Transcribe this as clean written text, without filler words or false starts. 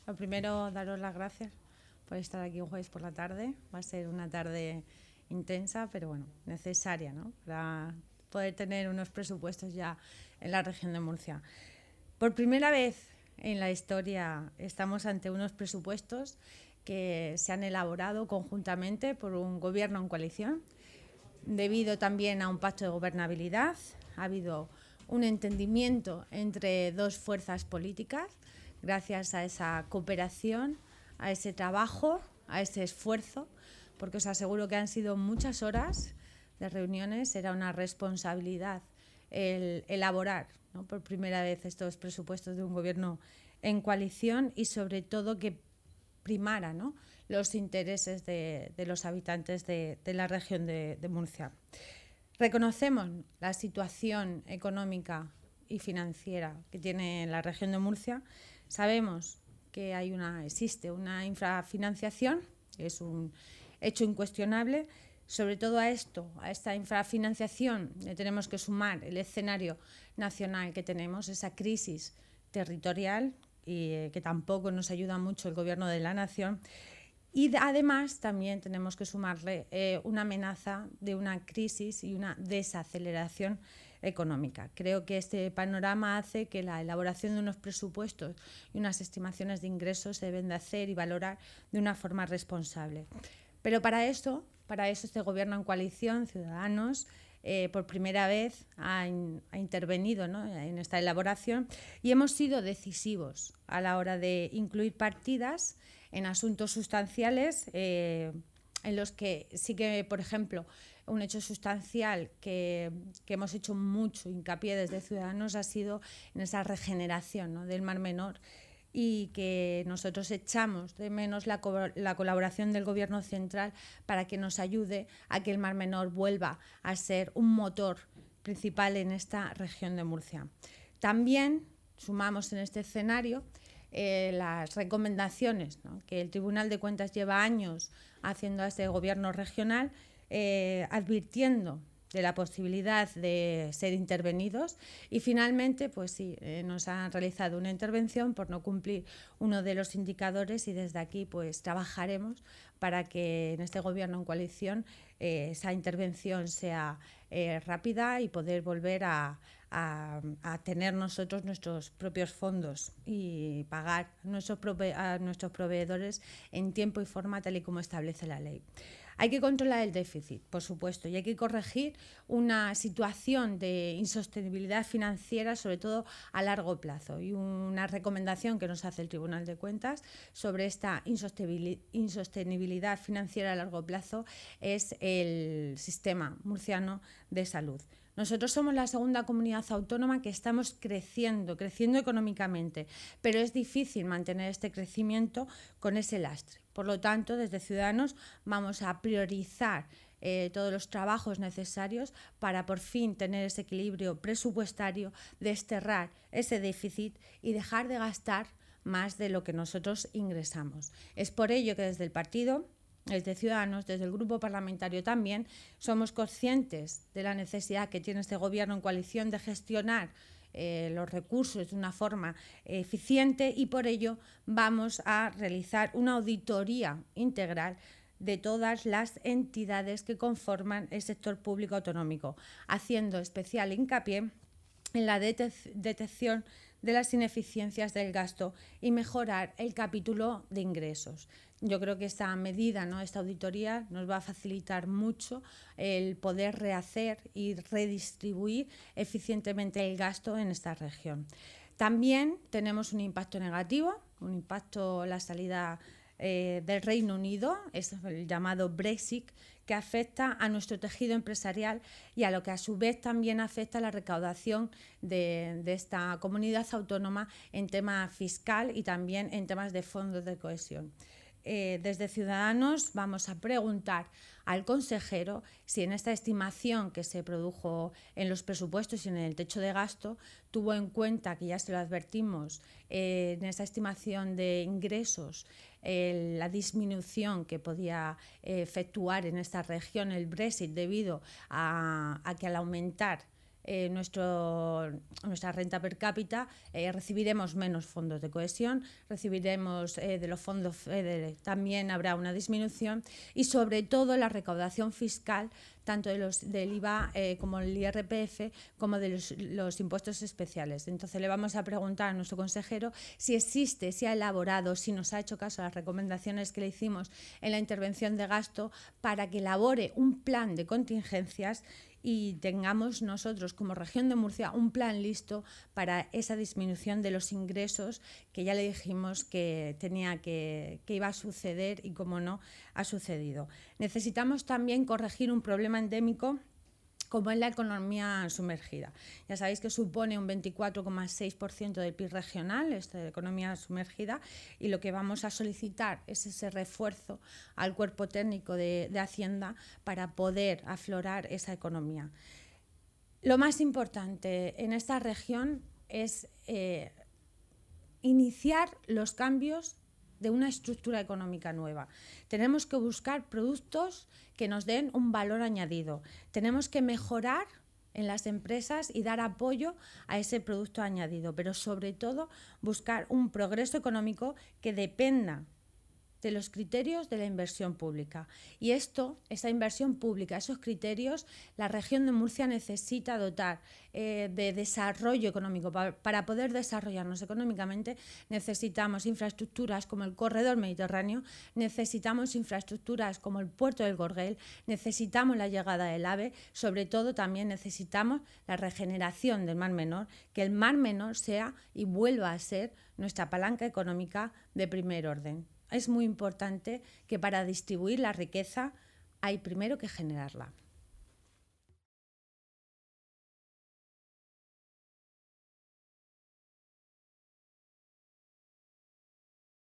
Lo primero, daros las gracias por estar aquí un jueves por la tarde. Va a ser una tarde intensa, pero bueno, necesaria, ¿no? Para poder tener unos presupuestos ya en la región de Murcia. Por primera vez en la historia estamos ante unos presupuestos que se han elaborado conjuntamente por un gobierno en coalición, debido también a un pacto de gobernabilidad. Ha habido un entendimiento entre dos fuerzas políticas, gracias a esa cooperación, a ese trabajo, a ese esfuerzo, porque os aseguro que han sido muchas horas de reuniones. Era una responsabilidad el elaborar, ¿no?, por primera vez estos presupuestos de un gobierno en coalición y sobre todo que primara, ¿no?, los intereses de los habitantes de la región de Murcia. Reconocemos la situación económica y financiera que tiene la región de Murcia. Sabemos que existe una infrafinanciación, es un hecho incuestionable. Sobre todo a esta infrafinanciación, le tenemos que sumar el escenario nacional que tenemos, esa crisis territorial, y que tampoco nos ayuda mucho el gobierno de la nación. Y además también tenemos que sumarle una amenaza de una crisis y una desaceleración económica. Creo que este panorama hace que la elaboración de unos presupuestos y unas estimaciones de ingresos se deben de hacer y valorar de una forma responsable. Pero para eso este gobierno en coalición, Ciudadanos, por primera vez ha intervenido, ¿no?, en esta elaboración, y hemos sido decisivos a la hora de incluir partidas en asuntos sustanciales, en los que sí que, por ejemplo, un hecho sustancial que hemos hecho mucho hincapié desde Ciudadanos ha sido en esa regeneración, ¿no?, del Mar Menor, y que nosotros echamos de menos la colaboración del Gobierno central para que nos ayude a que el Mar Menor vuelva a ser un motor principal en esta región de Murcia. También sumamos en este escenario las recomendaciones, ¿no?, que el Tribunal de Cuentas lleva años haciendo a este Gobierno regional, advirtiendo de la posibilidad de ser intervenidos, y finalmente pues sí, nos han realizado una intervención por no cumplir uno de los indicadores, y desde aquí pues trabajaremos para que en este gobierno en coalición esa intervención sea rápida y poder volver a tener nosotros nuestros propios fondos y pagar a nuestros proveedores en tiempo y forma tal y como establece la ley. Hay que controlar el déficit, por supuesto, y hay que corregir una situación de insostenibilidad financiera, sobre todo a largo plazo. Y una recomendación que nos hace el Tribunal de Cuentas sobre esta insostenibilidad financiera a largo plazo es el sistema murciano de salud. Nosotros somos la segunda comunidad autónoma que estamos creciendo económicamente, pero es difícil mantener este crecimiento con ese lastre. Por lo tanto, desde Ciudadanos vamos a priorizar todos los trabajos necesarios para por fin tener ese equilibrio presupuestario, desterrar ese déficit y dejar de gastar más de lo que nosotros ingresamos. Es por ello que desde el partido, desde Ciudadanos, desde el grupo parlamentario también, somos conscientes de la necesidad que tiene este gobierno en coalición de gestionar los recursos de una forma eficiente, y por ello vamos a realizar una auditoría integral de todas las entidades que conforman el sector público autonómico, haciendo especial hincapié en la detección de las ineficiencias del gasto y mejorar el capítulo de ingresos. Yo creo que esta medida, ¿no?, esta auditoría, nos va a facilitar mucho el poder rehacer y redistribuir eficientemente el gasto en esta región. También tenemos un impacto negativo, la salida del Reino Unido, es el llamado Brexit, que afecta a nuestro tejido empresarial y a lo que a su vez también afecta a la recaudación de esta comunidad autónoma en tema fiscal y también en temas de fondos de cohesión. Desde Ciudadanos vamos a preguntar al consejero si en esta estimación que se produjo en los presupuestos y en el techo de gasto tuvo en cuenta, que ya se lo advertimos, en esa estimación de ingresos, la disminución que podía efectuar en esta región el Brexit debido a que al aumentar nuestra renta per cápita, recibiremos menos fondos de cohesión, recibiremos de los fondos FEDER, también habrá una disminución, y sobre todo la recaudación fiscal, tanto del IVA como el IRPF, como de los impuestos especiales. Entonces le vamos a preguntar a nuestro consejero si ha elaborado, si nos ha hecho caso a las recomendaciones que le hicimos en la intervención de gasto, para que elabore un plan de contingencias y tengamos nosotros como región de Murcia un plan listo para esa disminución de los ingresos que ya le dijimos que iba a suceder y, como no, ha sucedido. Necesitamos también corregir un problema endémico como es la economía sumergida. Ya sabéis que supone un 24,6% del PIB regional, esta economía sumergida, y lo que vamos a solicitar es ese refuerzo al cuerpo técnico de Hacienda para poder aflorar esa economía. Lo más importante en esta región es iniciar los cambios de una estructura económica nueva. Tenemos que buscar productos que nos den un valor añadido. Tenemos que mejorar en las empresas y dar apoyo a ese producto añadido, pero sobre todo buscar un progreso económico que dependa de los criterios de la inversión pública. Y esa inversión pública, esos criterios, la región de Murcia necesita dotar de desarrollo económico. Para poder desarrollarnos económicamente necesitamos infraestructuras como el corredor mediterráneo, necesitamos infraestructuras como el puerto del Gorguel, necesitamos la llegada del AVE, sobre todo también necesitamos la regeneración del Mar Menor, que el Mar Menor sea y vuelva a ser nuestra palanca económica de primer orden. Es muy importante que para distribuir la riqueza hay primero que generarla.